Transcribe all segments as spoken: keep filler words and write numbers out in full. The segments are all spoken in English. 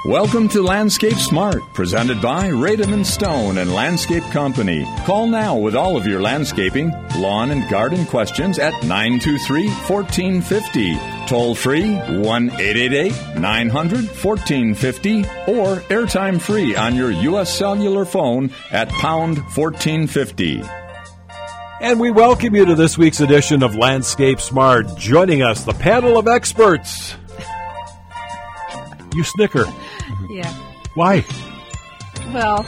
Welcome to Landscape Smart, presented by Rademan Stone and Landscape Company. Call now with all of your landscaping, lawn, and garden questions at nine two three, one four five zero. Toll free one eight eight eight, nine hundred, one four five zero or airtime free on your U S cellular phone at pound fourteen fifty. And we welcome you to this week's edition of Landscape Smart. Joining us, the panel of experts. You snicker. Yeah. Why? Well,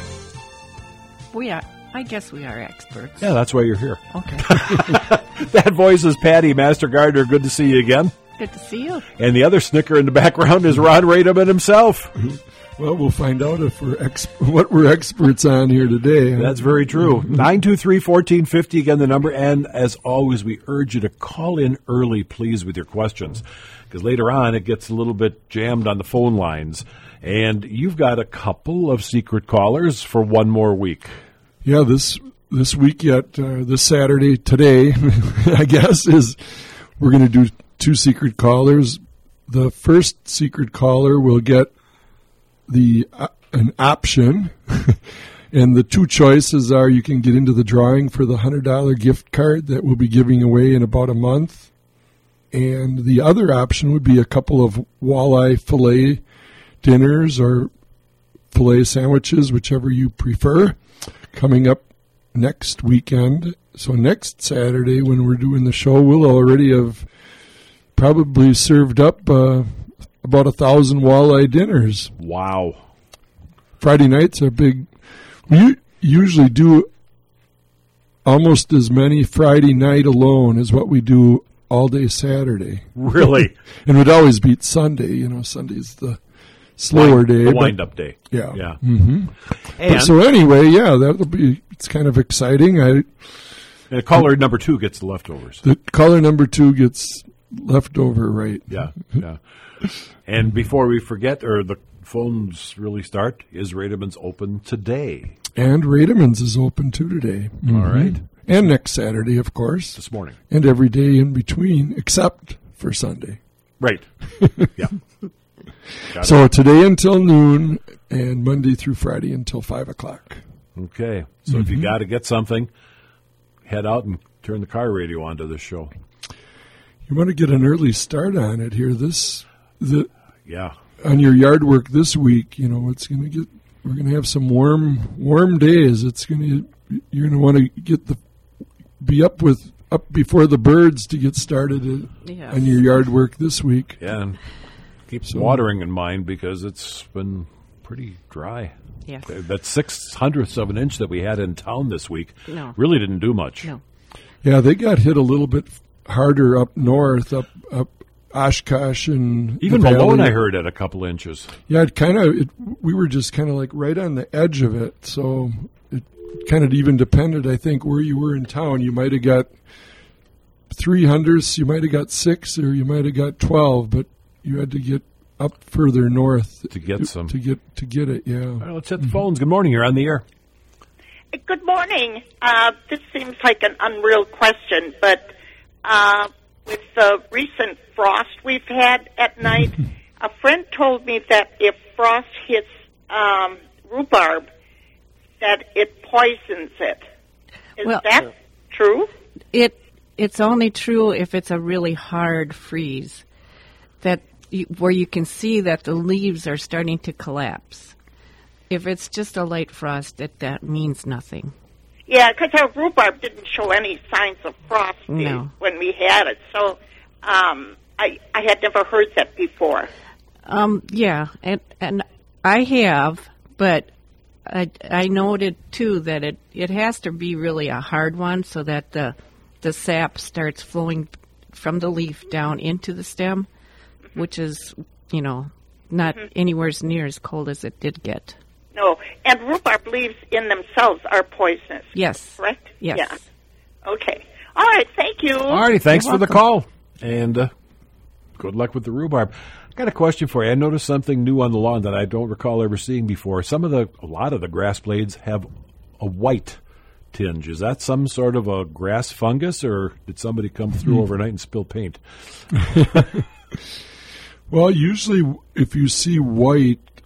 we are. I guess we are experts. Yeah, that's why you're here. Okay. That voice is Patty Master Gardner. Good to see you again. Good to see you. And the other snicker in the background is Ron Rademan himself. Well, we'll find out if we're ex- what we're experts on here today. Huh? That's very true. nine two three, one four five zero, again, the number. And as always, we urge you to call in early, please, with your questions. Because later on, it gets a little bit jammed on the phone lines. And you've got a couple of secret callers for one more week. Yeah, this this week yet, uh, this Saturday, today, I guess, is we're going to do two secret callers. The first secret caller will get the uh, an option, and the two choices are you can get into the drawing for the one hundred dollars gift card that we'll be giving away in about a month, and the other option would be a couple of walleye fillet dinners or fillet sandwiches, whichever you prefer, coming up next weekend. So next Saturday when we're doing the show, we'll already have probably served up uh, about a thousand walleye dinners. Wow. Friday nights are big. We usually do almost as many Friday night alone as what we do all day Saturday. Really? And we'd always beat Sunday. You know, Sunday's the slower Wind, day. The wind-up day. Yeah. Yeah. Mm-hmm. And, but so anyway, yeah, that'll be, it's kind of exciting. I and caller number two gets the leftovers. The caller number two gets leftover, right? Yeah, yeah. And before we forget, or the phones really start, is Rademan's open today? And Rademan's is open too today. Mm-hmm. All right. And next Saturday, of course. This morning. And every day in between, except for Sunday. Right. Yeah. Got so it. Today until noon, and Monday through Friday until five o'clock. Okay. So Mm-hmm. if you got to get something, head out and turn the car radio onto this show. You want to get an early start on it here. This, the Yeah. on your yard work this week. You know, it's going to get. We're going to have some warm, warm days. It's going to. You're going to want to get the, be up with up before the birds to get started at, Yes. on your yard work this week. Yeah. And keep So- watering in mind because it's been pretty dry. Yes. That six hundredths of an inch that we had in town this week No. really didn't do much. No. Yeah, they got hit a little bit harder up north, up up Oshkosh and Even the Malone, valley. I heard, at a couple inches. Yeah, it kind of. It, we were just kind of like right on the edge of it, so it kind of even depended. I think where you were in town, you might have got three hundredths, you might have got six, or you might have got twelve, but you had to get up further north To get some. to get to get it. Yeah. All right, let's hit the phones. Good morning. You're on the air. Good morning. Uh, this seems like an unreal question, but uh, with the recent frost we've had at night, a friend told me that if frost hits um, rhubarb, that it poisons it. Is Well- that true? It it's only true if it's a really hard freeze, that you, where you can see that the leaves are starting to collapse. If it's just a light frost, that that means nothing. Yeah, because our rhubarb didn't show any signs of frost No. when we had it, so um, I I had never heard that before. Um, yeah, and and I have, but I I noted too that it it has to be really a hard one so that the the sap starts flowing from the leaf down into the stem, which is, you know, not anywhere near as cold as it did get. No, and rhubarb leaves in themselves are poisonous. Yes. Correct? Yes. Yeah. Okay. All right. Thank you. All righty. Thanks You're for the call. And uh, good luck with the rhubarb. I got a question for you. I noticed something new on the lawn that I don't recall ever seeing before. Some of the, a lot of the grass blades have a white tinge. Is that some sort of a grass fungus, or did somebody come through overnight and spill paint? Well, usually if you see white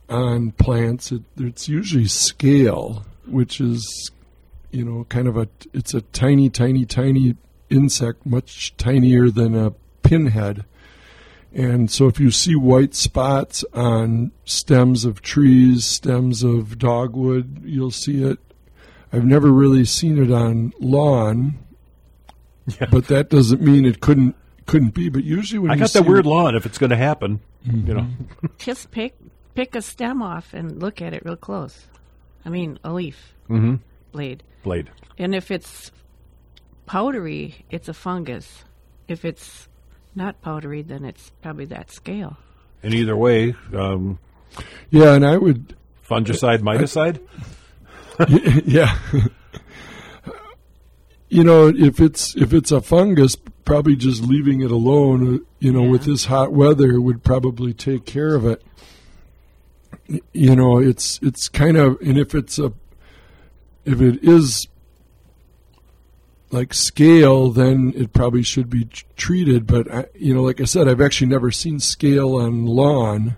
on plants, it, it's usually scale, which is, you know, kind of a, it's a tiny, tiny, tiny insect, much tinier than a pinhead. And so if you see white spots on stems of trees, stems of dogwood, you'll see it. I've never really seen it on lawn, yeah. but that doesn't mean it couldn't couldn't be. But usually when I you got see that weird it, lawn, if it's going to happen, mm-hmm. you know. Just pick pick a stem off and look at it real close. I mean, a leaf mm-hmm. blade. Blade. And if it's powdery, it's a fungus. If it's not powdery, then it's probably that scale. And either way, um, yeah, and I would fungicide, miticide. yeah, you know, if it's if it's a fungus, probably just leaving it alone. You know, yeah. with this hot weather, would probably take care of it. You know, it's it's kind of, and if it's a if it is like scale, then it probably should be t- treated. But, I, you know, like I said, I've actually never seen scale on lawn.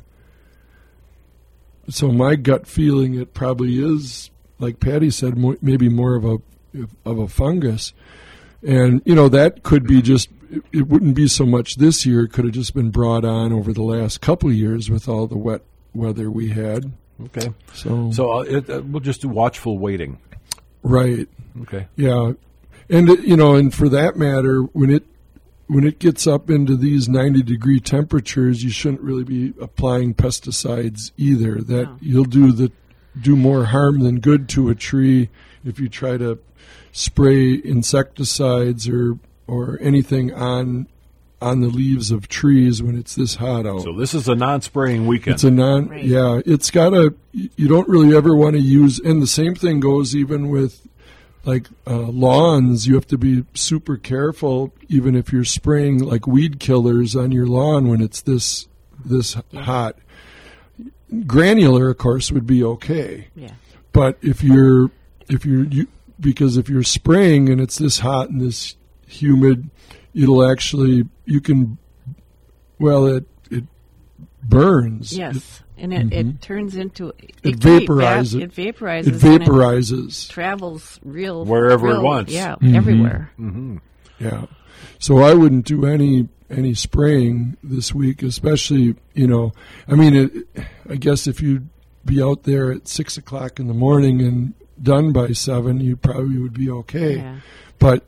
So my gut feeling, it probably is, like Patty said, mo- maybe more of a of a fungus. And, you know, that could be just, it, it wouldn't be so much this year. It could have just been brought on over the last couple of years with all the wet weather we had. Okay. So, so uh, it, uh, we'll just do watchful waiting. Right. Okay. Yeah. And, it, you know, and for that matter, when it when it gets up into these ninety degree temperatures, you shouldn't really be applying pesticides either. That No. you'll do the do more harm than good to a tree if you try to spray insecticides or or anything on on the leaves of trees when it's this hot out. So this is a non-spraying weekend. It's a non, Right. yeah. It's got a. You don't really ever want to use, and the same thing goes even with like uh, lawns. You have to be super careful, even if you're spraying like weed killers on your lawn when it's this this Yeah. hot. Granular, of course, would be okay, Yeah. but if you're if you're you, because if you're spraying and it's this hot and this humid, it'll actually you can. Well, it it burns. Yes. It, And it, Mhm. it turns into it, It can be vaporizes. va- It vaporizes. it and vaporizes. It travels real Wherever it real- wants. Yeah, Mhm. everywhere. Mm-hmm. Yeah. So I wouldn't do any any spraying this week, especially, you know, I mean, it, I guess if you'd be out there at six o'clock in the morning and done by seven, you probably would be okay. Yeah. But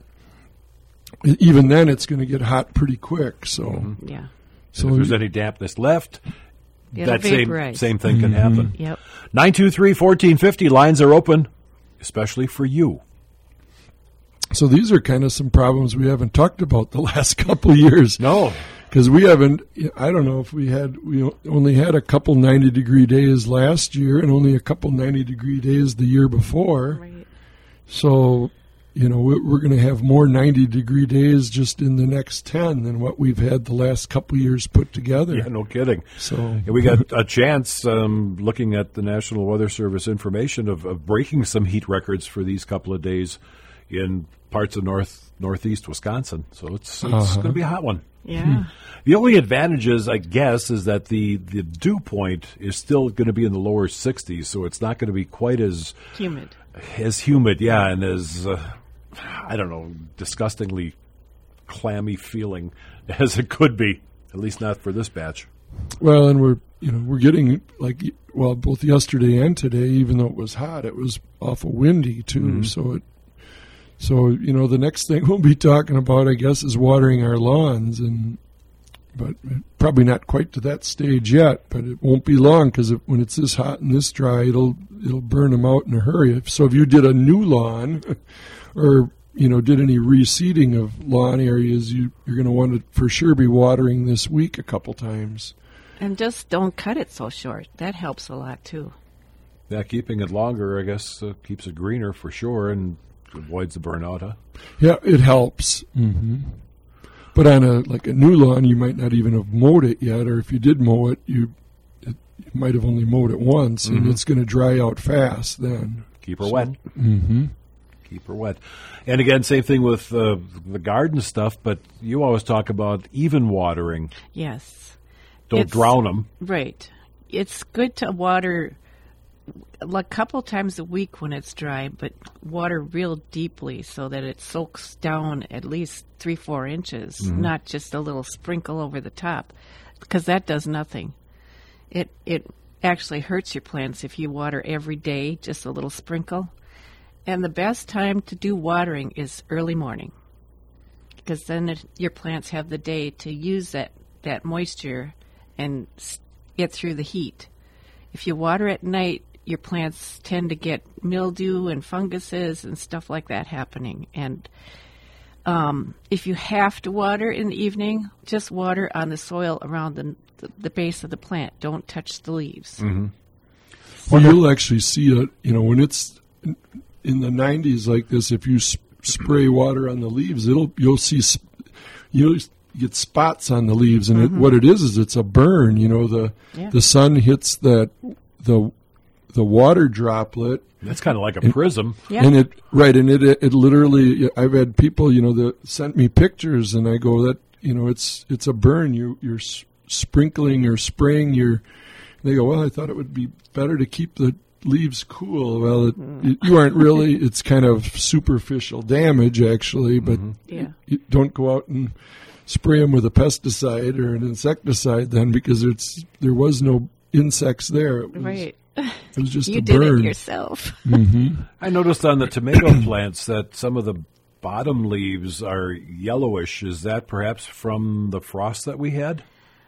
even then, it's going to get hot pretty quick. So, Mm-hmm. Yeah. So if there's any dampness left, It'll that same vaporize. same thing can happen. Yep. nine two three, one four five zero, lines are open, especially for you. so these are kind of some problems we haven't talked about the last couple of years. No. Because we haven't, I don't know if we had, we only had a couple ninety degree days last year and only a couple ninety degree days the year before. Right. So, you know, we're, we're going to have more ninety degree days just in the next ten than what we've had the last couple years put together. Yeah, no kidding. So, And we got a chance, um, looking at the National Weather Service information, of, of breaking some heat records for these couple of days in parts of north northeast Wisconsin. So it's, it's Uh-huh. going to be a hot one. Yeah. The only advantage is, I guess, is that the, the dew point is still going to be in the lower sixties, so it's not going to be quite as Humid. as humid, yeah, and as, uh, I don't know, disgustingly clammy feeling as it could be, at least not for this batch. well, and we're, you know, we're getting like, well, both yesterday and today, even though it was hot, it was awful windy too. Mm-hmm. So it, so, you know, the next thing we'll be talking about, I guess, is watering our lawns, and but probably not quite to that stage yet. But it won't be long, because when it's this hot and this dry, it'll it'll burn them out in a hurry. So if you did a new lawn, or you know, did any reseeding of lawn areas, you you're going to want to for sure be watering this week a couple times. And just don't cut it so short. That helps a lot too. Yeah, keeping it longer, I guess, uh, keeps it greener for sure and avoids the burnout, huh? Yeah, it helps. Mm-hmm. But on a like a new lawn, you might not even have mowed it yet, or if you did mow it, you, it, you might have only mowed it once, Mm-hmm. and it's going to dry out fast then. Keep her wet. Mm-hmm. Keep her wet. And again, same thing with uh, the garden stuff, but you always talk about even watering. Yes. Don't It's- drown them. Right. it's good to water a couple times a week when it's dry, but water real deeply so that it soaks down at least three, four inches, mm-hmm. not just a little sprinkle over the top, because that does nothing. It it actually hurts your plants if you water every day, just a little sprinkle. And the best time to do watering is early morning, because then it, your plants have the day to use that, that moisture and get through the heat. If you water at night, your plants tend to get mildew and funguses and stuff like that happening. And um, if you have to water in the evening, just water on the soil around the, the, the base of the plant. Don't touch the leaves. Mm-hmm. Well, you'll actually see it, you know, when it's in the nineties like this, if you sp- spray water on the leaves, it'll you'll see, sp- you'll get spots on the leaves. And mm-hmm. it, what it is is it's a burn. You know, the yeah. the sun hits that, the the water droplet. That's kind of like a and, prism. Yeah. And it, right, and it, it literally, I've had people, you know, that sent me pictures, and I go, that, you know, it's it's a burn. You, you're s- sprinkling or spraying your, they go, well, I thought it would be better to keep the leaves cool. Well, it, mm. it, you aren't really, it's kind of superficial damage, actually, but mm-hmm. yeah. you, you don't go out and spray them with a pesticide or an insecticide then, because it's there was no insects there. It was, right. It was just you a did burn. it yourself. Mm-hmm. I noticed on the tomato plants that some of the bottom leaves are yellowish. Is that perhaps from the frost that we had?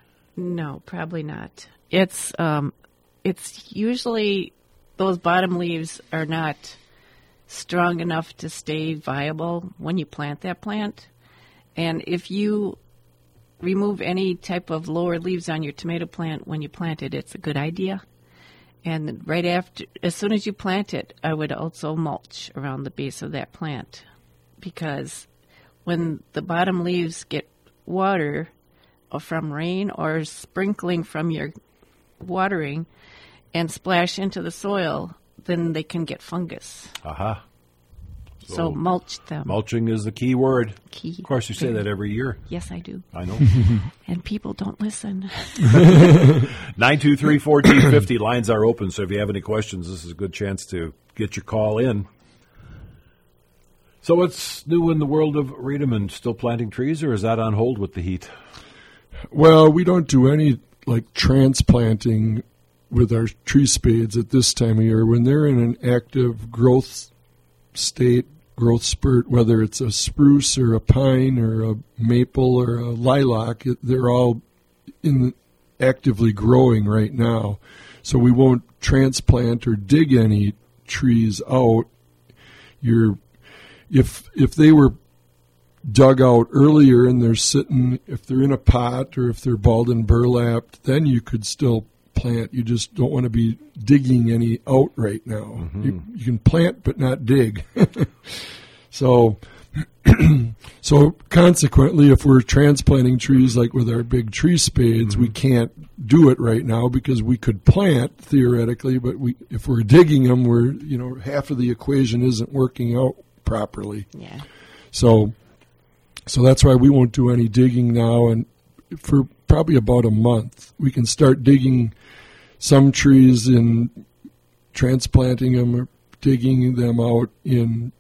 No, probably not. It's um, it's usually those bottom leaves are not strong enough to stay viable when you plant that plant. And if you remove any type of lower leaves on your tomato plant when you plant it, it's a good idea. And right after, as soon as you plant it, I would also mulch around the base of that plant, because when the bottom leaves get water or from rain or sprinkling from your watering and splash into the soil, then they can get fungus. Aha. So, So mulch them. Mulching is the key word. Key. Of course, you say that every year. Yes, I do. I know. And people don't listen. nine two three, one four five zero. Lines are open, so if you have any questions, this is a good chance to get your call in. So what's new in the world of Redeman? Still planting trees, or is that on hold with the heat? Well, we don't do any like transplanting with our tree spades at this time of year. When they're in an active growth state, growth spurt, whether it's a spruce or a pine or a maple or a lilac, it, they're all in actively growing right now. So we won't transplant or dig any trees out. You're, if if they were dug out earlier and they're sitting, if they're in a pot or if they're balled and burlapped, then you could still plant. You just don't want to be digging any out right now. Mm-hmm. You, you can plant but not dig. so, so consequently, if we're transplanting trees like with our big tree spades, mm-hmm. we can't do it right now because we could plant theoretically, but we if we're digging them, we're you know half of the equation isn't working out properly. Yeah. So, so that's why we won't do any digging now, and for probably about a month, we can start digging some trees in transplanting them or digging them out in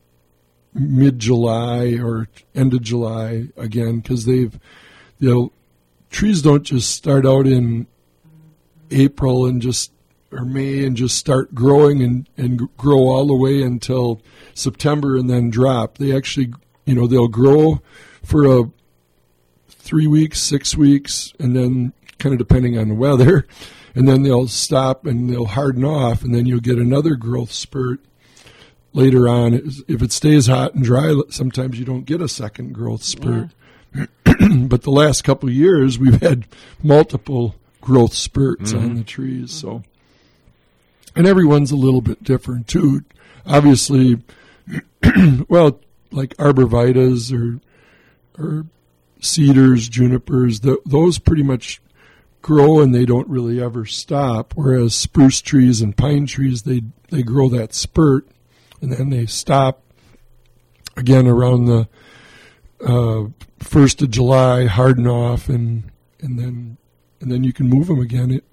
mid-July or end of July again, because they've, you know, trees don't just start out in April and just or May and just start growing and, and grow all the way until September and then drop. They actually, you know, they'll grow for a three weeks, six weeks, and then kind of depending on the weather, and then they'll stop and they'll harden off, and then you'll get another growth spurt later on. If it stays hot and dry, sometimes you don't get a second growth spurt. Yeah. But the last couple of years, we've had multiple growth spurts mm-hmm. on the trees. So, and everyone's a little bit different too. Obviously, well, like arborvitaes or or cedars, junipers, the, those pretty much grow and they don't really ever stop, whereas spruce trees and pine trees, they they grow that spurt and then they stop again around the uh, first of July, harden off, and and then and then you can move them again. It,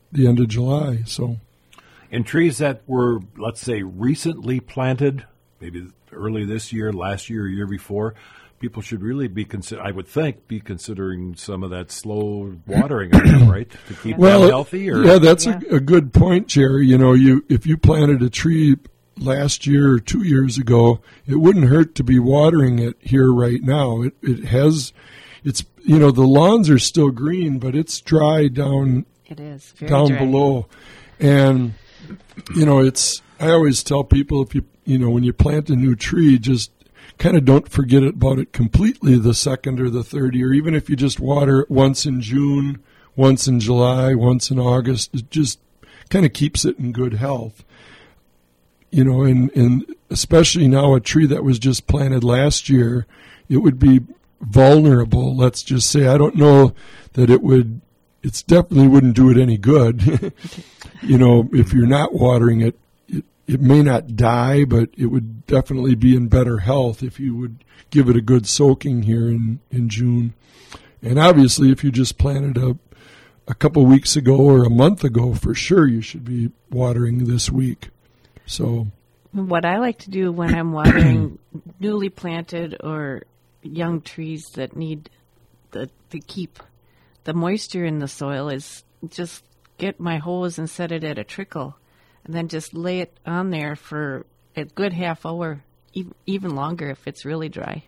the end of July. So, and trees that were, let's say, recently planted, maybe early this year, last year, or year before, people should really be consider. I would think be considering some of that slow watering, right, to keep well, them healthy. Or? Yeah, that's Yeah. A, a good point, Jerry. You know, you if you planted a tree last year or two years ago, it wouldn't hurt to be watering it here right now. It it has, it's you know the lawns are still green, but it's dry down It is very down dry. below, and you know it's. I always tell people if you you know when you plant a new tree, just kind of don't forget about it completely the second or the third year. Even if you just water it once in June, once in July, once in August, it just kind of keeps it in good health. You know, and, and especially now a tree that was just planted last year, it would be vulnerable, let's just say. I don't know that it would, it's definitely wouldn't do it any good. You know, if you're not watering it, it, it may not die, but it would definitely be in better health if you would give it a good soaking here in, in June. And obviously, if you just planted a, a couple weeks ago or a month ago, for sure you should be watering this week. So, What I like to do when I'm watering newly planted or young trees that need the, to keep the moisture in the soil is just get my hose and set it at a trickle, and then just lay it on there for a good half hour, even, even longer if it's really dry.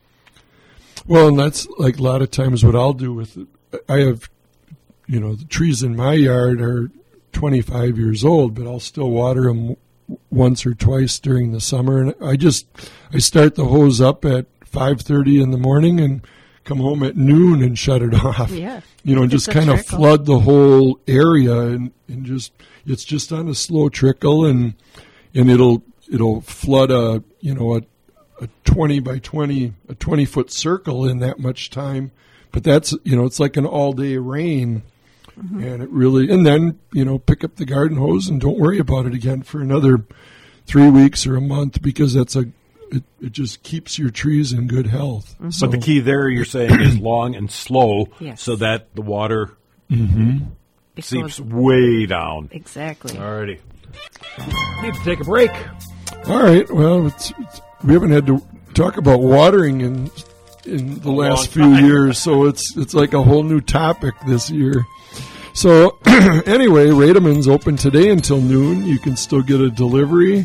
well, and that's like a lot of times what I'll do with it. I have, you know, the trees in my yard are twenty-five years old, but I'll still water them once or twice during the summer. And I just, I start the hose up at five thirty in the morning and come home at noon and shut it off. Yeah. You know, and It's just a kind of trickle. flood the whole area and, and just, it's just on a slow trickle and, and it'll, it'll flood a, you know, a, a twenty by twenty, a twenty foot circle in that much time. But that's, you know, it's like an all day rain. Mm-hmm. And it really, and then, you know, pick up the garden hose and don't worry about it again for another three weeks or a month because that's a, it, it just keeps your trees in good health. Mm-hmm. So, But the key there, you're saying, is long and slow, Yes. so that the water mhm. It seeps goes- way down. Exactly. Alrighty. Need to take a break. All right. Well, it's, it's, we haven't had to talk about watering in in the A last few long time. years, so it's it's like a whole new topic this year. So anyway, Rademan's open today until noon. You can still get a delivery.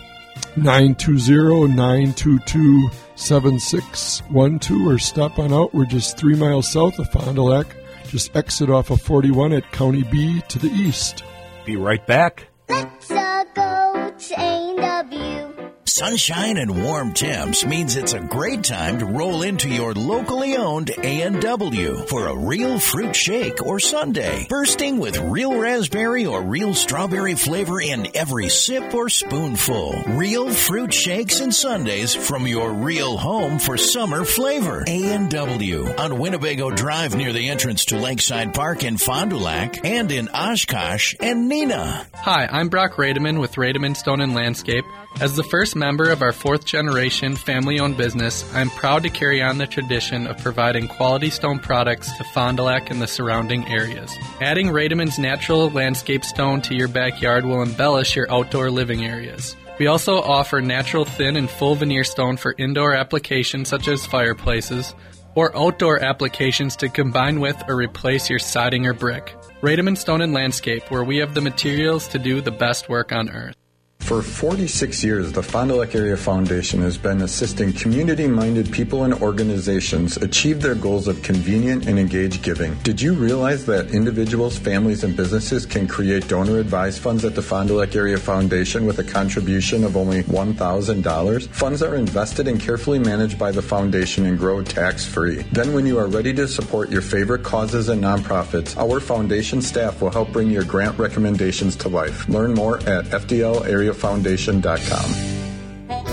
nine two zero, nine two two, seven six one two or stop on out. We're just three miles south of Fond du Lac. Just exit off of forty-one at County B to the east. Be right back. Let's uh, go to A and W. Sunshine and warm temps means it's a great time to roll into your locally owned A and W for a real fruit shake or sundae, bursting with real raspberry or real strawberry flavor in every sip or spoonful. Real fruit shakes and sundaes from your real home for summer flavor. A and W on Winnebago Drive near the entrance to Lakeside Park in Fond du Lac and in Oshkosh and Neenah. Hi, I'm Brock Rademan with Rademan Stone and Landscape. As the first member of our fourth generation family-owned business, I'm proud to carry on the tradition of providing quality stone products to Fond du Lac and the surrounding areas. Adding Rademan's natural landscape stone to your backyard will embellish your outdoor living areas. We also offer natural thin and full veneer stone for indoor applications such as fireplaces, or outdoor applications to combine with or replace your siding or brick. Rademan Stone and Landscape, where we have the materials to do the best work on earth. For forty-six years, the Fond du Lac Area Foundation has been assisting community-minded people and organizations achieve their goals of convenient and engaged giving. Did you realize that individuals, families, and businesses can create donor-advised funds at the Fond du Lac Area Foundation with a contribution of only one thousand dollars? Funds are invested and carefully managed by the foundation and grow tax-free. Then when you are ready to support your favorite causes and nonprofits, our foundation staff will help bring your grant recommendations to life. Learn more at F D L area foundation dot com.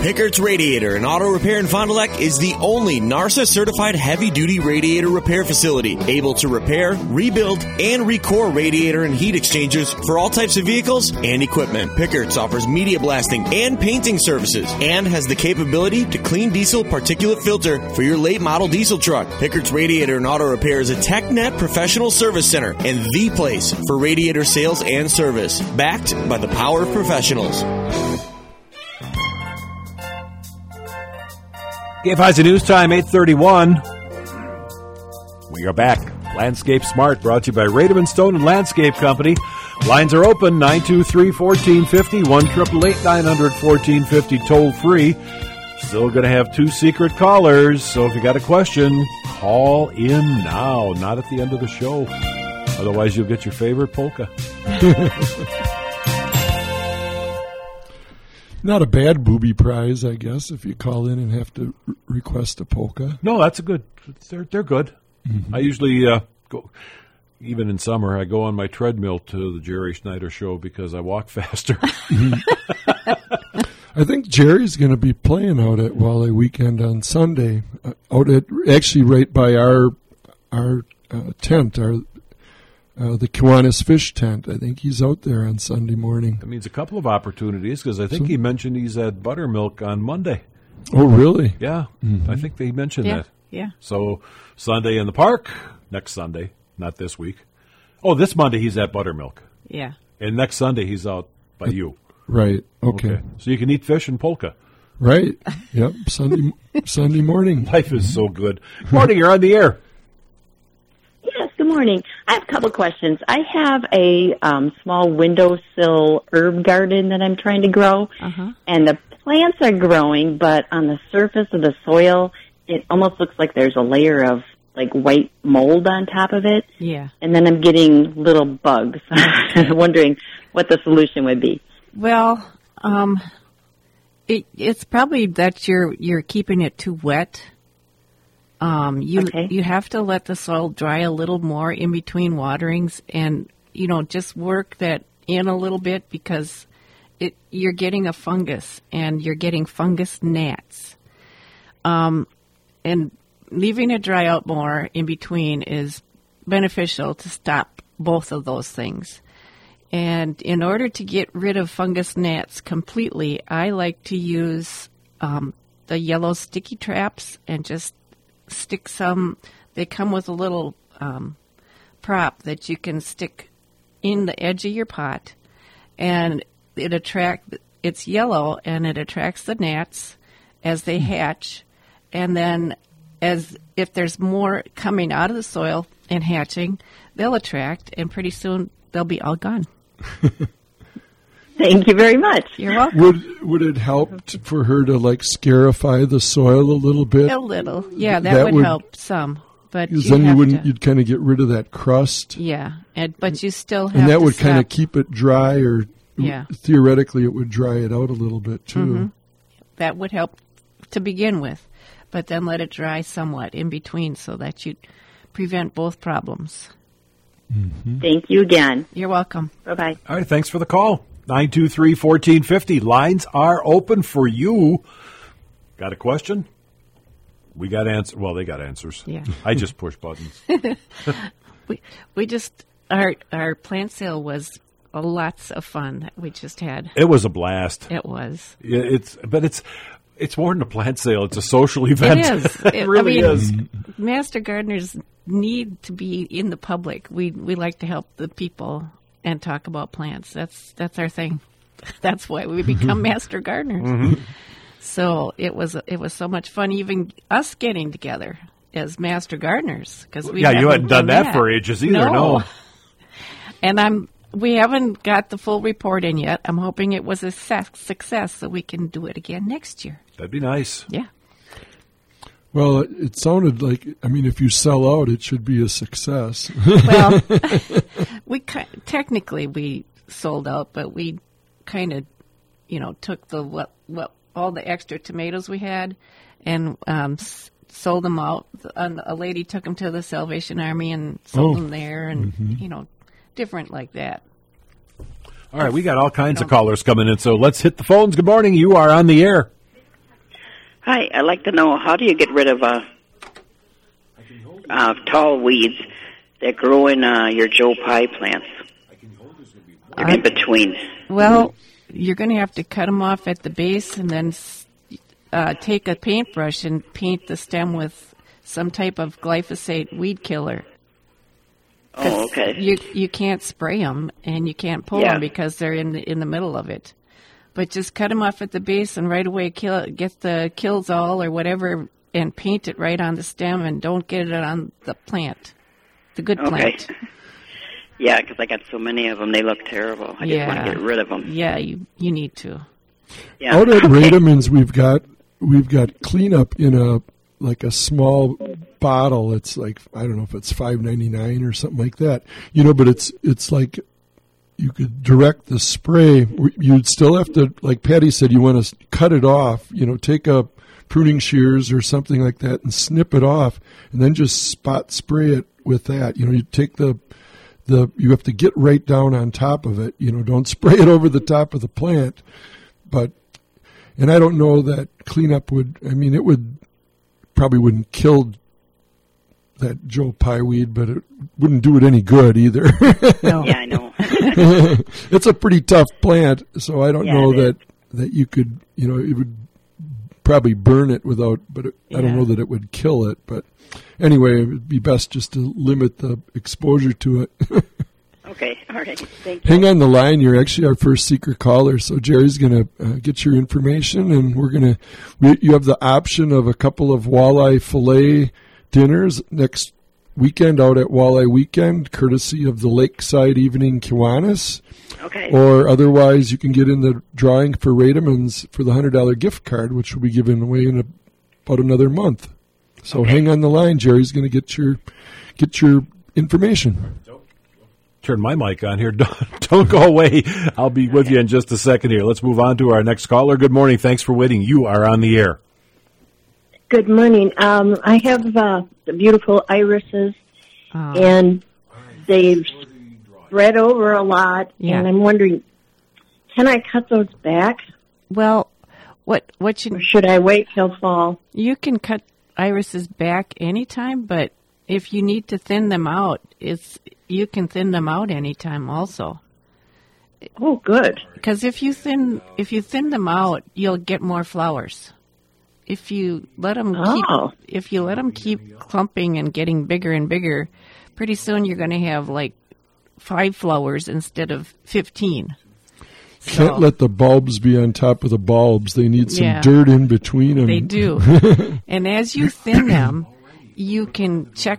Pickert's Radiator and Auto Repair in Fond du Lac is the only NARSA-certified heavy-duty radiator repair facility, able to repair, rebuild, and recore radiator and heat exchangers for all types of vehicles and equipment. Pickert's offers media blasting and painting services and has the capability to clean diesel particulate filter for your late model diesel truck. Pickert's Radiator and Auto Repair is a TechNet professional service center and the place for radiator sales and service, backed by the power of professionals. K F I Z News Time, eight thirty-one. We are back. Landscape Smart, brought to you by Rademan Stone and Landscape Company. Lines are open, nine two three, one four five zero, one eight eight eight, nine hundred, one four five zero, toll free. Still going to have two secret callers, so if you got a question, call in now, not at the end of the show. Otherwise, you'll get your favorite polka. Not a bad booby prize, I guess, if you call in and have to r- request a polka. No, that's a good. They're they're good. Mm-hmm. I usually uh, go, even in summer, I go on my treadmill to the Jerry Schneider show because I walk faster. I think Jerry's going to be playing out at Walleye Weekend on Sunday, uh, out at actually right by our our uh, tent, our uh, the Kiwanis Fish tent. I think he's out there on Sunday morning. That means a couple of opportunities because I think so, he mentioned he's at Buttermilk on Monday. Oh, really? Yeah, mm-hmm. I think they mentioned yeah, that. Yeah. So Sunday in the park, next Sunday, not this week. Oh, this Monday he's at Buttermilk. Yeah. And next Sunday he's out by you. Right. Okay. okay. So you can eat fish and polka. Right. Yep. Sunday Sunday morning. Life is so good. Morning, you're on the air. Yes, good morning. I have a couple of questions. I have a um, small windowsill herb garden that I'm trying to grow, uh-huh. and the plants are growing, but on the surface of the soil, it almost looks like there's a layer of like white mold on top of it. Yeah. And then I'm getting little bugs. I'm wondering what the solution would be. Well, um, it, it's probably that you're you're keeping it too wet. Um, you okay. you have to let the soil dry a little more in between waterings, and you know just work that in a little bit because it you're getting a fungus and you're getting fungus gnats. Um, and leaving it dry out more in between is beneficial to stop both of those things. And in order to get rid of fungus gnats completely, I like to use um, the yellow sticky traps and just stick some. They come with a little um, prop that you can stick in the edge of your pot, and it attract. It's yellow, and it attracts the gnats as they hatch, and then as if there's more coming out of the soil and hatching, they'll attract, and pretty soon they'll be all gone. Thank you very much. You're welcome. Would would it help t- for her to like scarify the soil a little bit? A little, yeah, that, that would, would help some. But you then you have wouldn't. to, You'd kind of get rid of that crust. Yeah, and but you still have. And that to would kind of stop. keep it dry, or Yeah. theoretically, it would dry it out a little bit too. Mm-hmm. That would help to begin with, but then let it dry somewhat in between so that you prevent both problems. Mm-hmm. Thank you again. You're welcome. Bye-bye. All right, thanks for the call. nine two three, one four five zero. Lines are open for you. Got a question? We got answers. Well, they got answers. Yeah. I just push buttons. we we just our our plant sale was lots of fun that we just had. It was a blast. It was. It's but it's it's more than a plant sale. It's a social event. It is. it, it really I mean, is. Master gardeners need to be in the public. We we like to help the people and talk about plants. That's that's our thing. That's why we become master gardeners. Mm-hmm. So it was it was so much fun, even us getting together as master gardeners. Because we yeah, you hadn't done that, that for ages either. No. no. And I'm we haven't got the full report in yet. I'm hoping it was a success, so we can do it again next year. That'd be nice. Yeah. Well, it sounded like, I mean, if you sell out, it should be a success. Well, we technically we sold out, but we kind of, you know, took the what what all the extra tomatoes we had and um, s- sold them out. And a lady took them to the Salvation Army and sold Oh. them there, and Mhm. you know, different like that. All right, we got all kinds of callers coming in, so let's hit the phones. Good morning. You are on the air. Hi, I'd like to know, how do you get rid of uh, uh, tall weeds that grow in uh, your Joe Pye plants? They're in between. Well, you're going to have to cut them off at the base and then uh, take a paintbrush and paint the stem with some type of glyphosate weed killer. Oh, okay. You you can't spray them and you can't pull Yeah. them because they're in the, in the middle of it. But just cut them off at the base and right away kill get the Killzall or whatever and paint it right on the stem and don't get it on the plant, the good Okay. plant. Yeah, because I got so many of them, they look terrible. I just want to get rid of them. Yeah, you you need to. Yeah. Out at Okay. Rademann's, we've got we've got cleanup in a like a small bottle. It's like, I don't know if it's five ninety nine or something like that. You know, but it's it's like you could direct the spray. You'd still have to, like Patty said, you want to cut it off. You know, take a pruning shears or something like that and snip it off, and then just spot spray it with that. You know, you take the the you have to get right down on top of it. You know, don't spray it over the top of the plant. But and I don't know that cleanup would. I mean, it would probably wouldn't kill that Joe Pye weed, but it wouldn't do it any good either. No. Yeah, I know. It's a pretty tough plant, so I don't Yeah, know it that that you could, you know, it would probably burn it without, but it, I don't Yeah. know that it would kill it. But anyway, it would be best just to limit the exposure to it. Okay, all right. Thank you. Hang on the line. You're actually our first secret caller, so Jerry's going to uh, get your information, and we're going to. You have the option of a couple of walleye fillet dinners next weekend out at Walleye Weekend, courtesy of the Lakeside Evening Kiwanis. Okay. Or otherwise, you can get in the drawing for Rademann's for the one hundred dollars gift card, which will be given away in a, about another month. So Okay. hang on the line. Jerry's going to get your get your information. Turn my mic on here. Don't, don't go away. I'll be with you in just a second here. Let's move on to our next caller. Good morning. Thanks for waiting. You are on the air. Good morning. Um, I have uh, the beautiful irises, Oh. and they've spread over a lot, Yeah. and I'm wondering, can I cut those back, Well, what what you or should I wait till fall? you can cut irises back anytime, but if you need to thin them out, it's you can thin them out anytime also. Oh, good. Because if you thin if you thin them out, you'll get more flowers. If you let them Oh. keep if you let them keep clumping and getting bigger and bigger, pretty soon you're going to have like five flowers instead of fifteen. Can't So- let the bulbs be on top of the bulbs. They need some Yeah. dirt in between them. They do. And as you thin them, you can check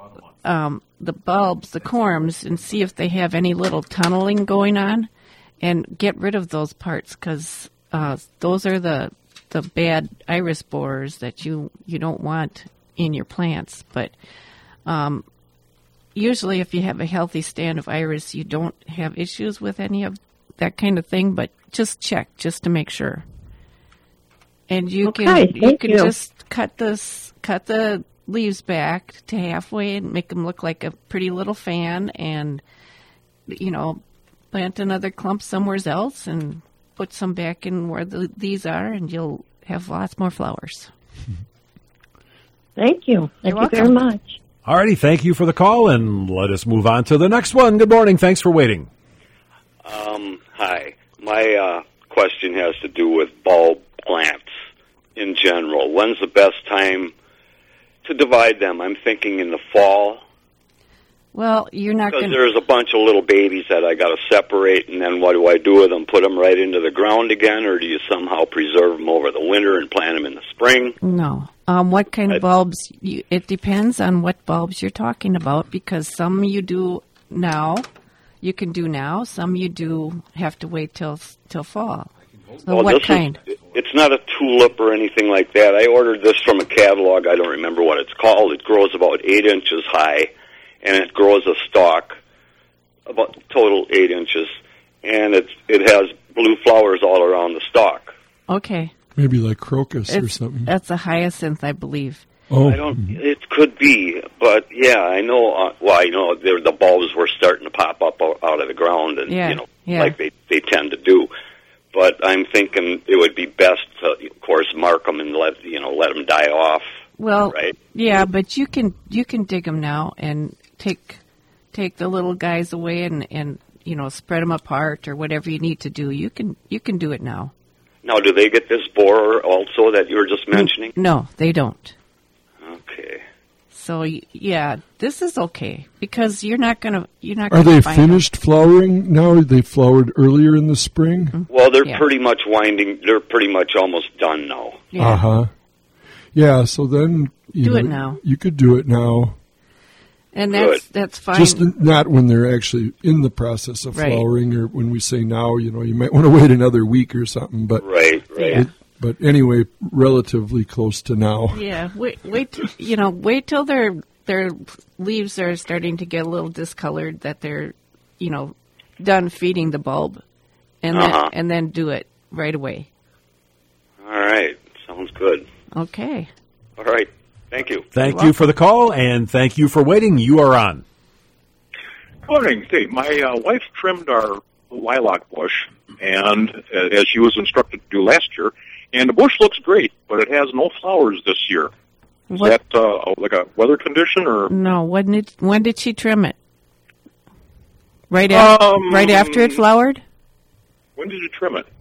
um, the bulbs, the corms, and see if they have any little tunneling going on, and get rid of those parts because uh, those are the the bad iris borers that you, you don't want in your plants. But um, usually, if you have a healthy stand of iris, you don't have issues with any of that kind of thing. But just check just to make sure. And you Okay, can you thank can you. just cut this cut the leaves back to halfway and make them look like a pretty little fan, and you know, plant another clump somewhere else and put some back in where the, these are, and you'll have lots more flowers. Thank you. Thank You're you very welcome. much. All righty. Thank you for the call, and let us move on to the next one. Good morning. Thanks for waiting. Um, hi. My uh, question has to do with bulb plants in general. When's the best time to divide them? I'm thinking in the fall, Well, you're not because going. there's a bunch of little babies that I got to separate, and then what do I do with them? Put them right into the ground again, or do you somehow preserve them over the winter and plant them in the spring? No. Um, what kind I- of bulbs? You, it depends on what bulbs you're talking about, because some you do now, you can do now. Some you do have to wait till till fall. So Well, what this is- kind? it's not a tulip or anything like that. I ordered this from a catalog. I don't remember what it's called. It grows about eight inches high, and it grows a stalk about total eight inches, and it's it has blue flowers all around the stalk. Okay. Maybe like crocus or It's, something. that's a hyacinth, I believe. Oh, I don't. It could be, but yeah, I know. Uh, well, I know there- the bulbs were starting to pop up o- out of the ground, and Yeah, you know, yeah. like they they tend to do. but I'm thinking it would be best to, of course, mark them and let you know let them die off. Well, right? Yeah, but you can you can dig them now and take take the little guys away and, and you know spread them apart or whatever you need to do. You can you can do it now. Now, do they get this borer also that you were just mentioning? No, they don't. Okay. So yeah, this is okay because you're not gonna you're not. Are gonna they find finished flowering now? Are they flowered earlier in the spring? Mm-hmm. Well, they're Yeah. pretty much winding. They're pretty much almost done now. Yeah. Uh huh. Yeah. So then you Do know, it now. You could do it now. And that's that's fine. Just not when they're actually in the process of Right. flowering, or when we say now. You know, you might want to wait another week or something. But Right. Right. Yeah. But anyway, relatively close to now. Yeah, wait, wait, t- you know, wait till their their leaves are starting to get a little discolored, that they're, you know, done feeding the bulb, and Uh-huh. then and then do it right away. All right. Sounds good. Okay. All right. Thank you. Thank you for the call, and thank you for waiting. You are on. Morning. Hey, my uh, wife trimmed our lilac bush, and uh, as she was instructed to do last year, and the bush looks great, but it has no flowers this year. Is What? that uh, like a weather condition, or No, when did when did she trim it? Right after Um, right after it flowered. when did you trim it?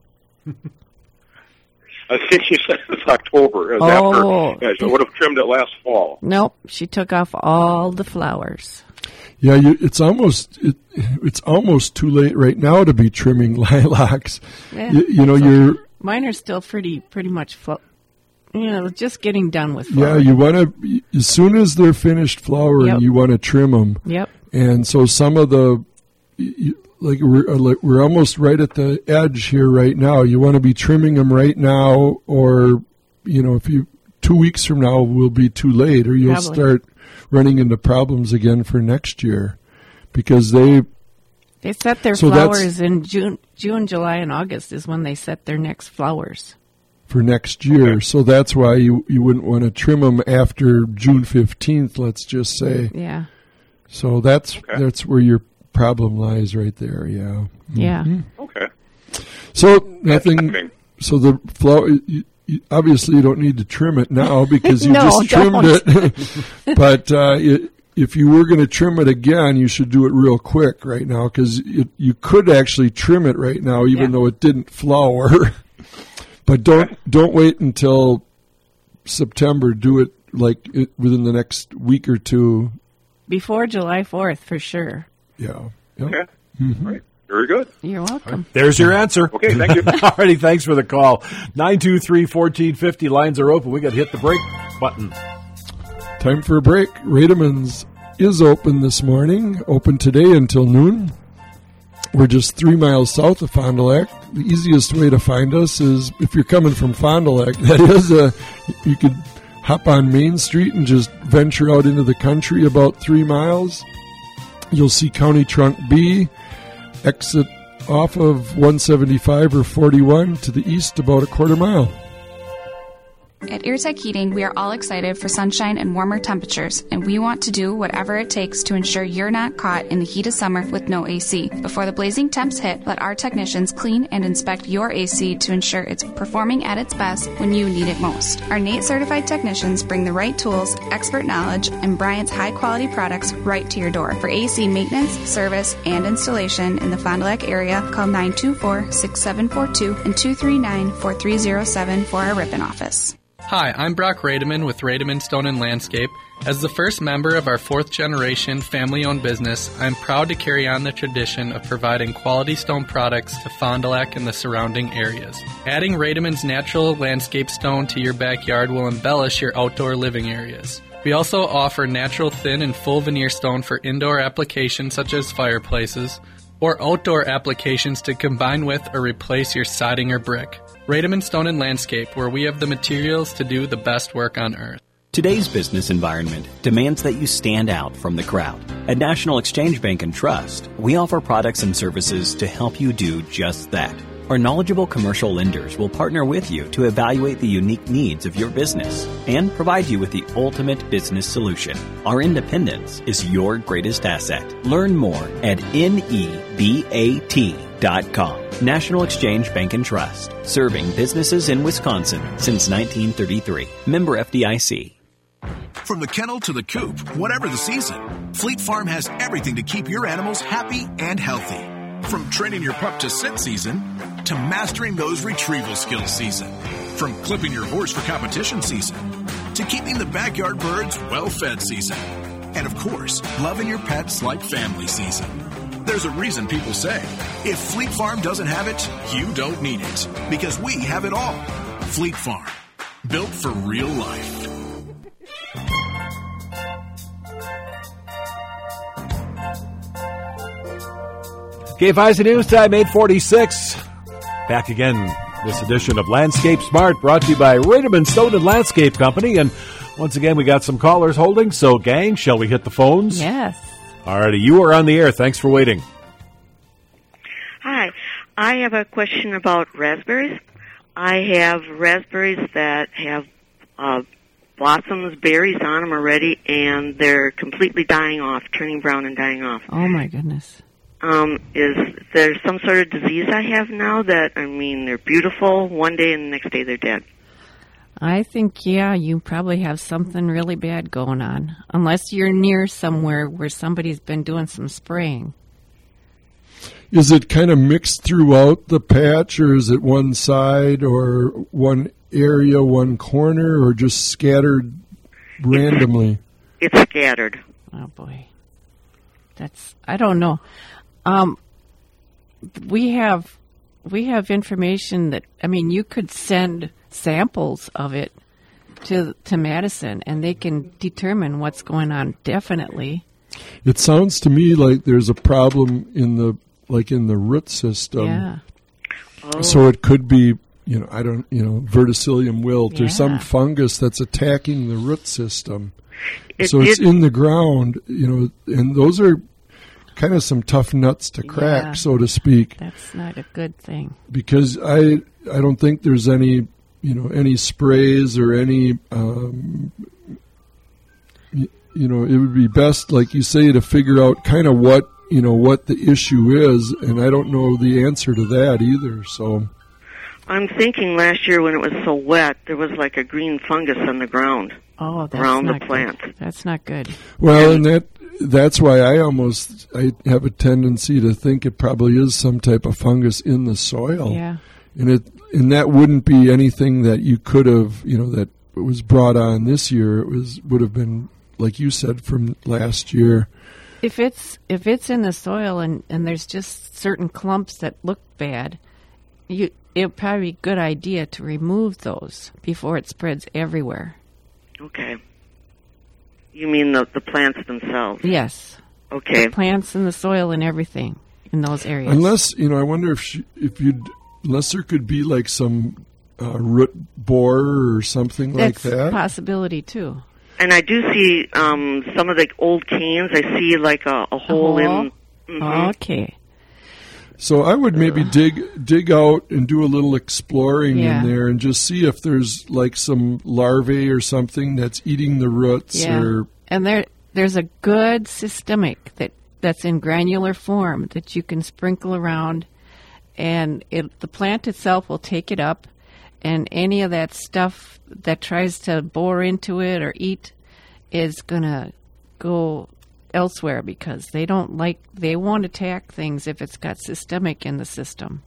I think you said it's October. It was Oh. after. Yeah, she would have trimmed it last fall. Nope, she took off all the flowers. Yeah, you, it's almost it, it's almost too late right now to be trimming lilacs. Yeah. You, you know, you're Mine are still pretty pretty much, flo- you know, just getting done with yeah. flowering. You want to as soon as they're finished flowering, Yep. you want to trim them. Yep. And so some of the you, like we're uh, like we're almost right at the edge here right now. You want to be trimming them right now, or you know, if you two weeks from now will be too late, or you'll Probably. start running into problems again for next year because they. They set their So that's- flowers in June, June, July, and August is when they set their next flowers. For next year, so that's why you you wouldn't want to trim them after June fifteenth. Let's just say. Yeah. So that's that's where your problem lies, right there. Yeah. Yeah. Mhm. Okay. So nothing. So the flower. You, you, obviously, you don't need to trim it now because you No, just trimmed don't. it. But uh, it, if you were going to trim it again, you should do it real quick right now because you could actually trim it right now, even Yeah. though it didn't flower. But don't don't wait until September. Do it like it, within the next week or two. Before July fourth, for sure. Yeah. Yep. Okay. Mhm. Right. Very good. You're welcome. There's your answer. Okay, thank you. Alrighty, thanks for the call. nine two three, one four five zero. Lines are open. We got to hit the break button. Time for a break. Rademann's is open this morning, open today until noon. We're just three miles south of Fond du Lac. The easiest way to find us is if you're coming from Fond du Lac. That is, uh, you could hop on Main Street and just venture out into the country about three miles. You'll see County Trunk B, exit off of one seventy-five or forty-one to the east about a quarter mile. At Airtech Heating, we are all excited for sunshine and warmer temperatures, and we want to do whatever it takes to ensure you're not caught in the heat of summer with no A C. Before the blazing temps hit, let our technicians clean and inspect your A C to ensure it's performing at its best when you need it most. Our N A T E certified technicians bring the right tools, expert knowledge, and Bryant's high-quality products right to your door. For A C maintenance, service, and installation in the Fond du Lac area, call nine two four, six seven four two and two three nine, four three zero seven for our Ripon office. Hi, I'm Brock Rademan with Rademan Stone and Landscape. As the first member of our fourth generation family-owned business, I'm proud to carry on the tradition of providing quality stone products to Fond du Lac and the surrounding areas. Adding Rademan's natural landscape stone to your backyard will embellish your outdoor living areas. We also offer natural thin and full veneer stone for indoor applications such as fireplaces, or outdoor applications to combine with or replace your siding or brick. Rademan Stone and Landscape, where we have the materials to do the best work on earth. Today's business environment demands that you stand out from the crowd. At National Exchange Bank and Trust, we offer products and services to help you do just that. Our knowledgeable commercial lenders will partner with you to evaluate the unique needs of your business and provide you with the ultimate business solution. Our independence is your greatest asset. Learn more at N E B A T dot com. National Exchange Bank and Trust, serving businesses in Wisconsin since nineteen thirty-three. Member F D I C. From the kennel to the coop, whatever the season, Fleet Farm has everything to keep your animals happy and healthy. From training your pup to sit season to mastering those retrieval skills season. From clipping your horse for competition season to keeping the backyard birds well-fed season. And of course, loving your pets like family season. There's a reason people say, if Fleet Farm doesn't have it, you don't need it. Because we have it all. Fleet Farm. Built for real life. K F I C News Time, eight forty-six. Back again, this edition of Landscape Smart, brought to you by Rademan Stone and Landscape Company. And once again, we got some callers holding. So, gang, shall we hit the phones? Yes. All righty, you are on the air. Thanks for waiting. Hi. I have a question about raspberries. I have raspberries that have uh, blossoms, berries on them already, and they're completely dying off, turning brown and dying off. Oh, my goodness. Um, is there some sort of disease I have now that, I mean, they're beautiful one day and the next day they're dead? I think, yeah, you probably have something really bad going on, unless you're near somewhere where somebody's been doing some spraying. Is it kind of mixed throughout the patch, or is it one side or one area, one corner, or just scattered randomly? It's, it's scattered. Oh, boy. That's, I don't know. Um, we have, we have information that, I mean, you could send samples of it to to Madison, and they can determine what's going on. Definitely. It sounds to me like there's a problem in the like in the root system. Yeah. Oh. So it could be, you know, I don't, you know, verticillium wilt Yeah. or some fungus that's attacking the root system. It so it's did- in the ground, you know, and those are kind of some tough nuts to crack, Yeah. so to speak. That's not a good thing. Because I I don't think there's any, you know, any sprays or any, um, you, you know, it would be best, like you say, to figure out kind of what, you know, what the issue is, and I don't know the answer to that either, so. I'm thinking last year when it was so wet, there was like a green fungus on the ground Oh, that's around not the plant. Good. That's not good. Well, and that that's why I almost, I have a tendency to think it probably is some type of fungus in the soil. Yeah. And it and that wouldn't be anything that you could have, you know, that was brought on this year. It was would have been, like you said, from last year. If it's if it's in the soil and, and there's just certain clumps that look bad, you it would probably be a good idea to remove those before it spreads everywhere. Okay. You mean the the plants themselves? Yes. Okay. The plants and the soil and everything in those areas. Unless, you know, I wonder if she, if you'd, unless there could be like some uh, root borer or something That's like that. a possibility too. And I do see um, some of the old canes. I see like a, a hole hole? in. Mhm. Okay. So I would maybe dig dig out and do a little exploring Yeah. in there and just see if there's like some larvae or something that's eating the roots. Yeah. Or And there there's a good systemic that, that's in granular form that you can sprinkle around, and it, the plant itself will take it up, and any of that stuff that tries to bore into it or eat is going to go elsewhere because they don't like, they won't attack things if it's got systemic in the system.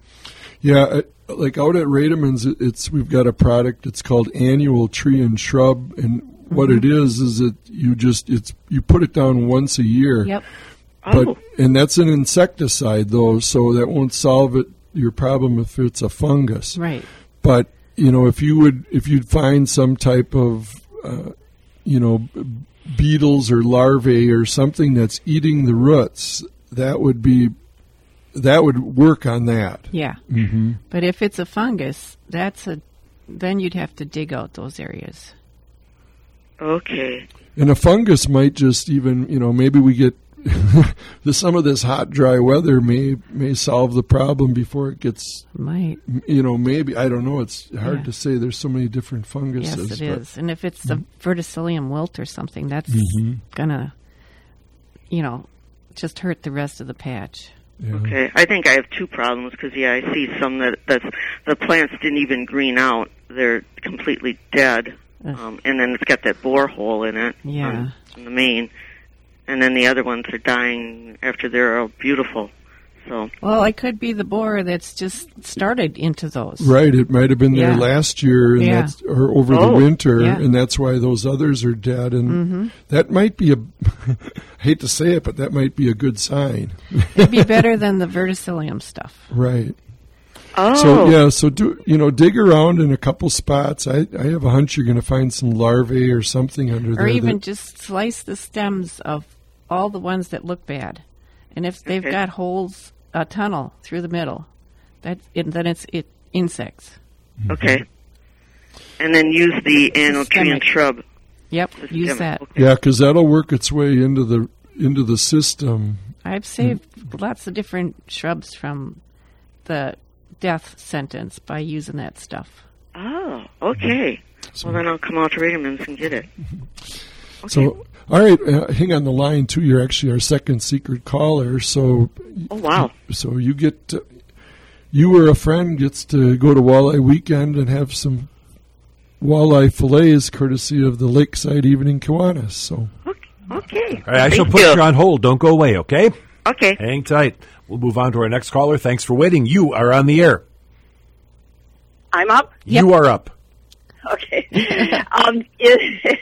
Yeah, I- like out at Rademan's, it- it's we've got a product. It's called Annual Tree and Shrub, and what it is is that you just it's you put it down once a year. Yep. But Oh. and that's an insecticide though, so that won't solve it your problem if it's a fungus. Right. But you know, if you would if you'd find some type of uh, you know beetles or larvae or something that's eating the roots, that would be that would work on that. Yeah. Mm-hmm. But if it's a fungus, that's a then you'd have to dig out those areas. Okay. And a fungus might just even, you know, maybe we get the, some of this hot, dry weather may may solve the problem before it gets. Might. You know, maybe I don't know. It's hard Yeah. to say. There's so many different funguses. Yes, it but- is. And if it's a verticillium wilt or something, that's Mhm. gonna, you know, just hurt the rest of the patch. Yeah. Okay, I think I have two problems because yeah, I see some that that's the plants didn't even green out; they're completely dead, um, and then it's got that borehole in it. Yeah, um, in the main, and then the other ones are dying after they're all beautiful. So well, it could be the borer that's just started into those. Right, it might have been there Yeah. last year, and Yeah. that's, or over Oh, the winter, yeah. and that's why those others are dead. And Mhm. that might be a, I hate to say it, but that might be a good sign. It'd be better than the verticillium stuff. Right. oh, So yeah, so do you know dig around in a couple spots. I I have a hunch you're going to find some larvae or something under there. Or even that- just slice the stems of all the ones that look bad. And if they've Okay. got holes, a tunnel through the middle, that it, then it's it, insects. okay, and then use the annual tree and Systemic. shrub. Yep, use Systemic. that. Okay. yeah, because that'll work its way into the into the system. I've saved lots of different shrubs from the death sentence by using that stuff. Oh, okay. So- Well, then I'll come out to Raymond's and get it. Okay. So, all right, uh, hang on the line too. You're actually our second secret caller. So, oh wow. so you get, to, you or a friend gets to go to Walleye Weekend and have some walleye fillets, courtesy of the Lakeside Evening Kiwanis. So, Okay. All right, I shall Thank put you. you on hold. Don't go away, okay? Okay. Hang tight. We'll move on to our next caller. Thanks for waiting. You are on the air. I'm up. You are up. Okay. um, is,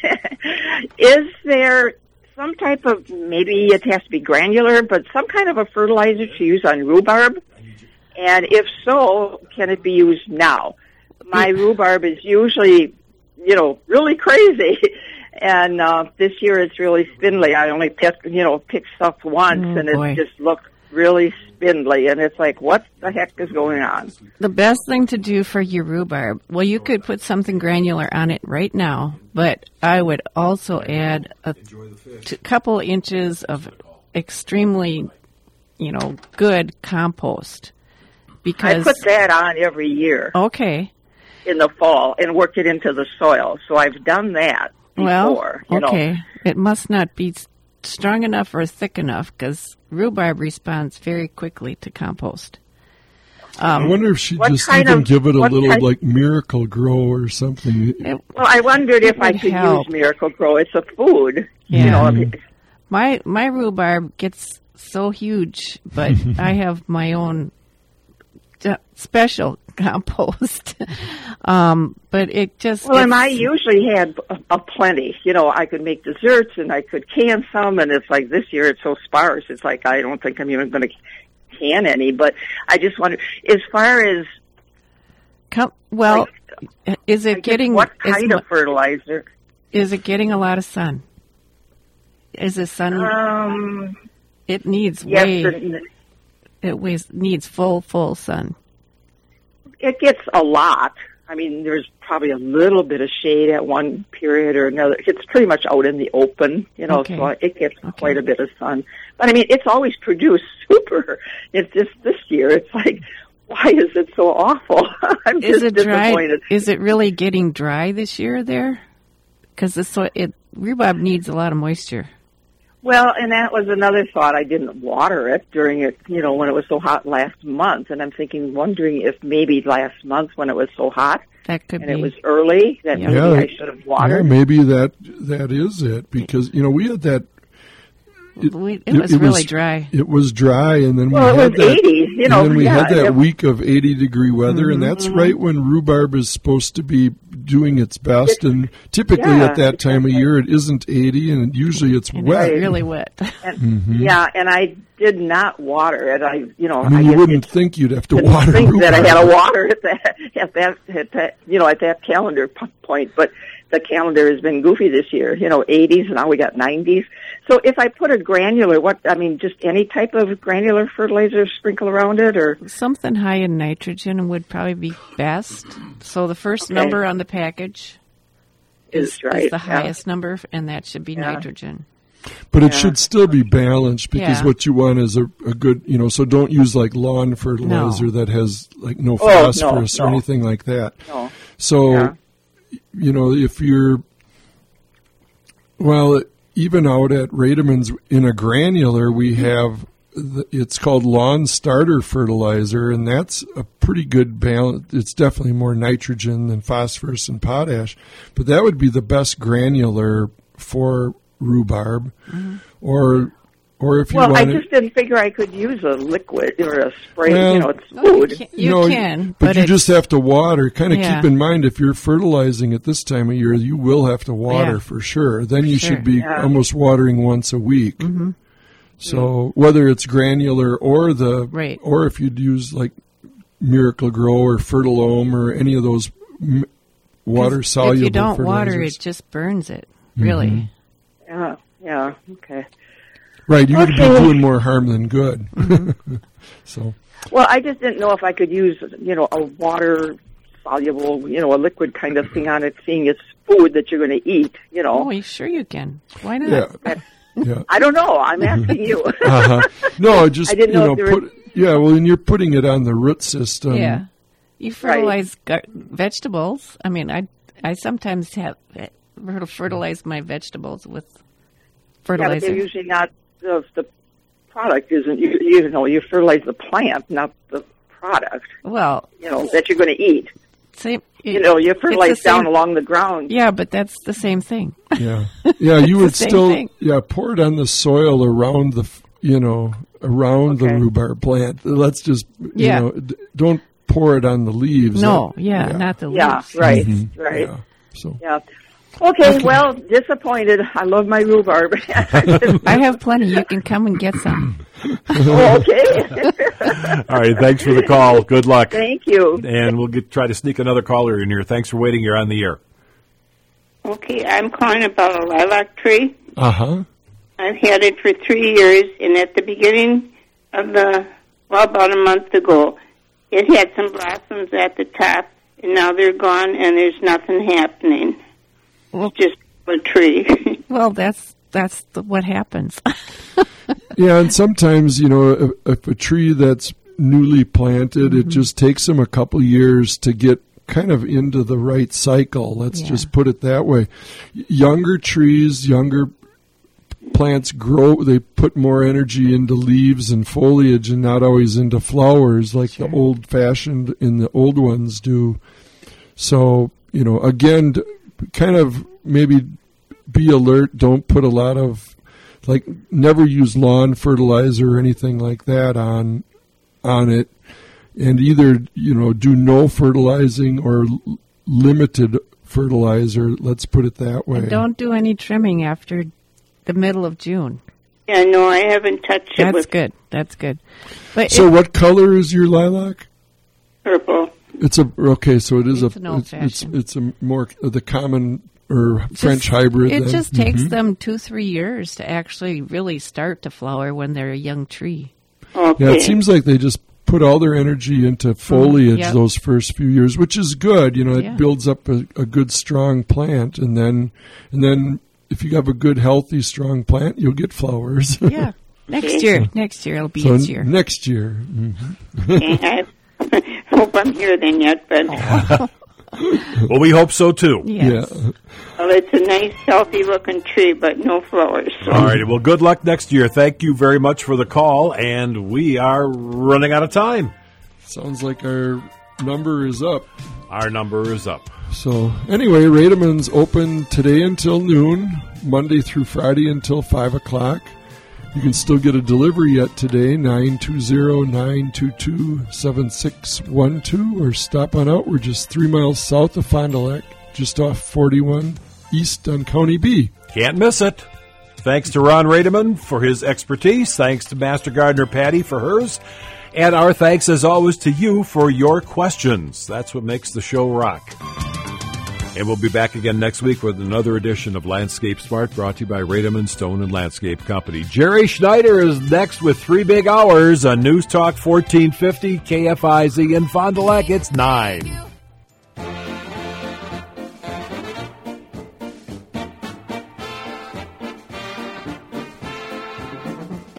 is there some type of, maybe it has to be granular, but some kind of a fertilizer to use on rhubarb? And if so, can it be used now? My rhubarb is usually, you know, really crazy. And uh, this year it's really spindly. I only picked, you know, picked stuff once, Oh, and it boy. just looked really spindly. And it's like, what the heck is going on? The best thing to do for your rhubarb, well, you could put something granular on it right now, but I would also add a t- couple inches of extremely, you know, good compost. Because I put that on every year. Okay. In the fall and work it into the soil. So I've done that before. Well, you okay. know. It must not be s- strong enough or thick enough because rhubarb responds very quickly to compost. Um, I wonder if she'd what just kind even of- give it a what little kind- like Miracle Grow or something. Well, I wondered if It I would could help. use Miracle Grow. It's a food. Yeah. You know, I mean, My my rhubarb gets so huge, but I have my own d- special compost. um, but it just well, and it's- I usually had a, a plenty. You know, I could make desserts and I could can some, and it's like this year it's so sparse. It's like I don't think I'm even going to can any. But I just wonder, as far as com- well, is it getting what is kind mu- of fertilizer? Is it getting a lot of sun? Is the sun? Um, it needs yes, way. and It weighs, needs full full sun. it gets a lot. I mean, there's probably a little bit of shade at one period or another. It's pretty much out in the open, you know, Okay. so it gets quite a bit of sun. But I mean, it's always produced super. It's just this year, it's like, why is it so awful? I'm Is just it dry? disappointed. Is it really getting dry this year there? Because the soil, it rhubarb needs a lot of moisture. Well, and that was another thought. I didn't water it during it, you know, when it was so hot last month. And I'm thinking, wondering if maybe last month when it was so hot That could and be. it was early, that maybe I should have yeah, watered. maybe that that is it because you know we had that. It, We- it was really dry. It was dry, and then Well, we it had was that. eighties, you know, and then we yeah, had that it- week of eighty degree weather, and that's Mhm. right when rhubarb is supposed to be doing its best. and typically yeah, at that time of year, it isn't eighty, and usually it's wet. It's really wet. And, Mhm. Yeah, and I did not water it. I, you know, I mean, you guess wouldn't think you'd have to didn't water think rhubarb. that I had to water at that, at that, at that, you know, at that calendar p- point. But the calendar has been goofy this year. You know, eighties, and now we got nineties. So if I put a granular, what I mean, just any type of granular fertilizer sprinkle around it, or Something high in nitrogen would probably be best. So the first Okay. number on the package is, Is right, is the yeah. highest number, and that should be nitrogen. But it Yeah. should still be balanced because Yeah. what you want is a, a good, you know, so don't use like lawn fertilizer No. that has like no Oh, no, phosphorus or no. anything like that. No. So, Yeah. you know, if you're, well, even out at Rademan's in a granular, we have the, it's called lawn starter fertilizer, and that's a pretty good balance. It's definitely more nitrogen than phosphorus and potash, but that would be the best granular for rhubarb. Mm-hmm. Or or if you well, want I just didn't figure I could use a liquid or a spray. Well, you know, it's No, food. you can, you no, can but, but you it's- just have to water. Kind of Yeah. keep in mind, if you're fertilizing at this time of year, you will have to water Yeah. for sure. Then you Sure. should be Yeah. almost watering once a week. Mm-hmm. So whether it's granular or the, Right. or if you'd use like Miracle Grow or Fertilome or any of those m- water soluble If you don't fertilizers. water, it just burns it. Really. Mhm. Yeah, yeah, okay. Right, you would be Okay. doing more harm than good. So Well, I just didn't know if I could use, you know, a water soluble, you know, a liquid kind of thing on it, seeing it's food that you're going to eat, you know. Oh, you- sure you can. Why not? yeah, yeah. I don't know. I'm asking you. Uh-huh. No, just I didn't you know know, if there put was- yeah. Well, and you're putting it on the root system. Yeah. You fertilize gar- vegetables. I mean, I I sometimes have uh, fertilize my vegetables with Yeah, but fertilizer. they're usually not, the, the product isn't, you, you know, you fertilize the plant, not the product, well, you know, that you're going to eat. same. You know, you it's fertilize the same- down along the ground. Yeah, but that's the same thing. Yeah, yeah. You It's would the same still thing. yeah pour it on the soil around the f- you know around the Okay. rhubarb plant. Let's just you Yeah. know d- don't pour it on the leaves. No, That- yeah, not the Yeah, leaves. right, Mhm. right. Yeah. So Yeah. Okay, well, disappointed. I love my rhubarb. I have plenty. You can come and get some. Oh, okay. All right, thanks for the call. Good luck. Thank you. And we'll get try to sneak another caller in here. Thanks for waiting. You're on the air. Okay, I'm calling about a lilac tree. uh huh. I've had it for three years, and at the beginning of the, well, about a month ago, it had some blossoms at the top, and now they're gone, and there's nothing happening. Well, It's just a tree. well, that's that's the, what happens. Yeah, and sometimes you know if, if a tree that's newly planted, Mm-hmm. it just takes them a couple years to get kind of into the right cycle. Let's Yeah. just put it that way. Younger trees, younger plants grow, they put more energy into leaves and foliage and not always into flowers like Sure. the old fashioned in the old ones do. So, you know, again, d- kind of maybe be alert. Don't put a lot of, like, never use lawn fertilizer or anything like that on on it. And either, you know, do no fertilizing or l- limited fertilizer. Let's put it that way. And don't do any trimming after the middle of June. Yeah, no, I haven't touched it That's with good. That's good. But So, if- what color is your lilac? purple. It's a okay. So it is It's a an it's, it's old-fashioned. it's a more uh, the common or just- French hybrid. It then? just takes Mhm. them two, three years to actually really start to flower when they're a young tree. Okay. Yeah, it seems like they just put all their energy into foliage yep. those first few years, which is good. You know, it Yeah. builds up a, a good strong plant, and then and then if you have a good healthy strong plant, you'll get flowers. Yeah. Next year. Next year it'll be so its year. next year. Mhm. Okay, I hope I'm here then yet, but Well, we hope so too. Yes. Yeah. well, it's a nice, healthy-looking tree, but no flowers. So. All right. Well, good luck next year. Thank you very much for the call, and we are running out of time. Sounds like our number is up. Our number is up. So anyway, Rademan's open today until noon, Monday through Friday until five o'clock. You can still get a delivery yet today, nine two zero, nine two two, seven six one two, or stop on out. We're just three miles south of Fond du Lac, just off forty-one east on County B. Can't miss it. Thanks to Ron Rademan for his expertise. Thanks to Master Gardener Patty for hers. And our thanks, as always, to you for your questions. That's what makes the show rock. And we'll be back again next week with another edition of Landscape Smart, brought to you by Rademan Stone and Landscape Company. Jerry Schneider is next with Three Big Hours on News Talk fourteen fifty, K F I Z in Fond du Lac. It's nine.